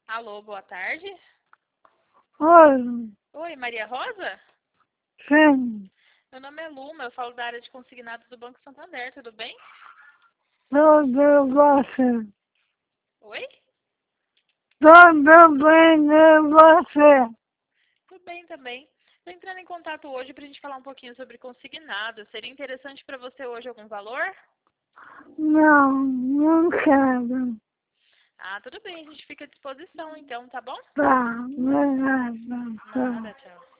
Alô, boa tarde. Oi, Oi, Maria Rosa? sim, Meu nome é Luma, eu falo da área de consignados do Banco Santander, tudo bem? tudo você, Oi? tudo bem de você. Tudo bem também. Estou entrando em contato hoje para a gente falar um pouquinho sobre consignados. Seria interessante para você hoje algum valor? Não quero. Ah, tudo bem, a gente fica à disposição então, tá bom? Tá, obrigada. Tá. Nada, tchau.